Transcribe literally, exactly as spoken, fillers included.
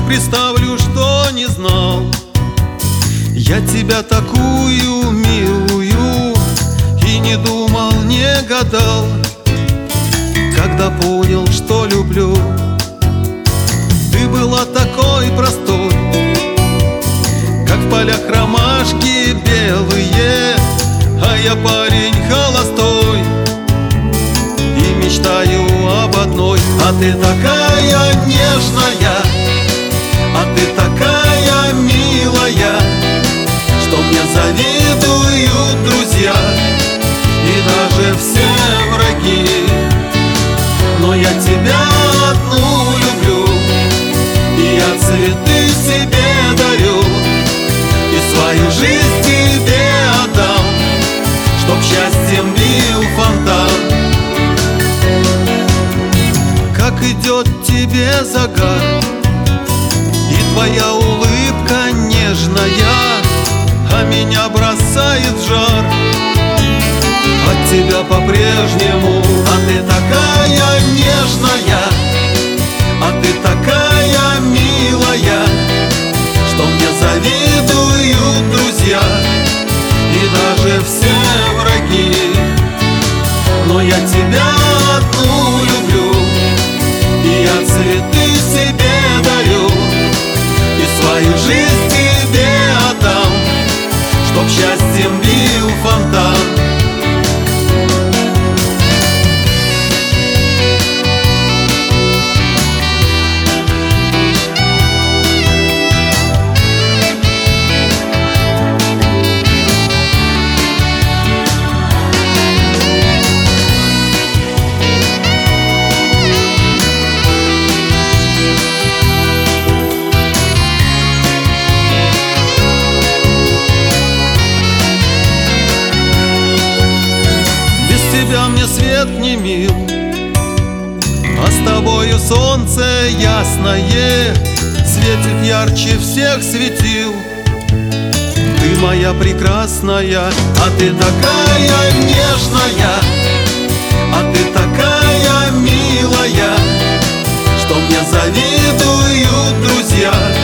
представлю, что не знал. Я тебя такую милую и не думал, не гадал, когда понял, что люблю. Ты была такой простой, как в полях ромашки белые, а я парень холостой и мечтаю об одной. А ты такая нежная, а ты такая милая, что мне завидуют друзья и даже все враги. Но я тебя одну люблю, и я цветы себе дарю, и свою жизнь тебе отдам, чтоб счастьем бил фонтан. Как идет тебе загар, и твоя улыбка нежная, а меня бросает в жар от тебя по-прежнему. А ты такая нежная, а ты такая милая, что мне завидуют друзья и даже все враги. Но я тебя одну люблю, и я цветы себе дарю, и свою жизнь тебе отдам, чтоб счастьем бил фонтан. Тебя мне свет не мил, а с тобою солнце ясное светит ярче всех светил. Ты моя прекрасная, а ты такая нежная, а ты такая милая, что мне завидуют друзья